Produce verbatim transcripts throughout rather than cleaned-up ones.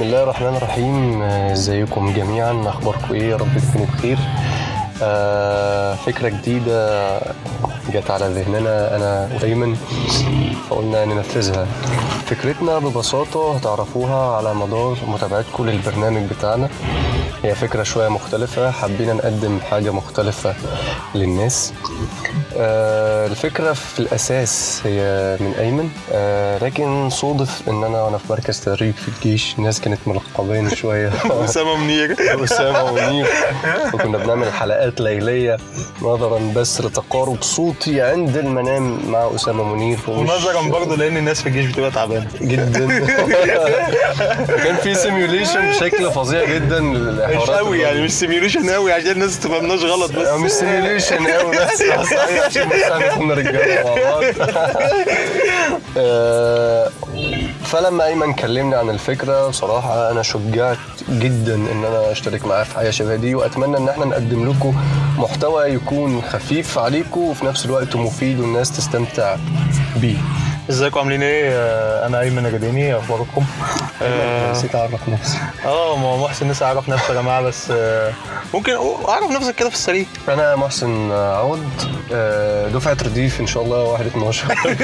الله الرحمن الرحيم. ازيكم جميعا؟ اخباركم ايه؟ يا رب تكونوا بخير. آه فكرة جديدة جت على ذهننا انا وايمن، فقلنا ننفذها. فكرتنا ببساطة هتعرفوها على مدار متابعتكم للبرنامج بتاعنا. هي فكرة شوية مختلفة، حبينا نقدم حاجة مختلفة للناس. آه الفكرة في الأساس هي من أيمن، آه لكن صودف إن أنا وأنا في مركز تدريب في الجيش الناس كانت ملقبين شوية أسامة منير أسامة منير، وكنا بنعمل حلقات ليلية نظرا بس لتقارب صوتي عند المنام مع أسامة منير، ونظرا برضه لأن الناس في الجيش بتبقى تعبانة جدا. كان في سيميوليشن بشكل فظيع جدا، مش قوي يعني، مش سيميوليشن قوي عشان الناس تفهمناش غلط، بس مش سيميوليشن قوي بس صحيح عشان بس كنا رجاله مع بعض. فلما ايمن كلمني عن الفكره بصراحه انا شجعت جدا ان انا اشترك معاه في حاجه شبه دي، واتمنى ان احنا نقدم لكم محتوى يكون خفيف عليكم وفي نفس الوقت مفيد والناس تستمتع بيه. ازيكم عاملين ايه؟ انا ايمن نجديني، اخباركم؟ نسيت اعرف نفسي. اه ما محسن نسي اعرف نفسه يا جماعه، بس ممكن اعرف نفسك كده في السريع. انا محسن عوض، دفعه رديف ان شاء الله واحد اتناشر.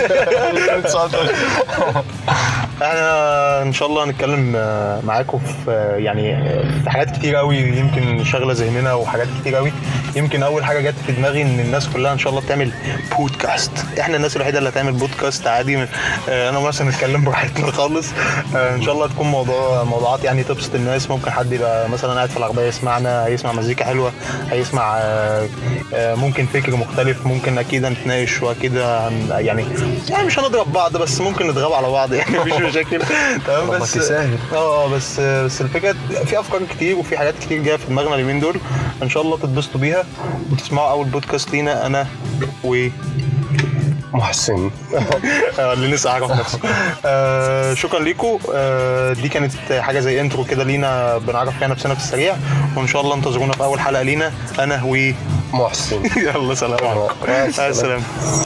احنا ان شاء الله هنتكلم معاكم في يعني في حاجات كتير قوي يمكن شغله ذهننا، وحاجات كتير قوي. يمكن اول حاجه جت في دماغي ان الناس كلها ان شاء الله بتعمل بودكاست. احنا الناس الوحيده اللي هتعمل بودكاست عادي. انا مثلا نتكلم براحتنا خالص. ان شاء الله تكون موضوع موضوعات يعني تبسط الناس. ممكن حد يبقى مثلا قاعد في العربيه يسمعنا، هيسمع مزيكا حلوه، هيسمع ممكن فكر مختلف، ممكن اكيد هنتناقش وكده يعني يعني مش هنضرب بعض بس ممكن نضرب على بعض يعني مفيش مشاكل. تمام بس اه بس بس الفكره في افكار كتير وفي حاجات كتير جايه في دماغنا اليومين دول، ان شاء الله تتبسطوا بيها وتسمعوا اول بودكاست لينا انا و محسن اللي لسه عارف نفسه. آه شكرا لكم. آه دي كانت حاجه زي انترو كده لينا بنعرف فيها نفسنا في السريع، وان شاء الله انتظرونا في اول حلقه لينا انا و محسن. يلا سلام عليكم. السلام.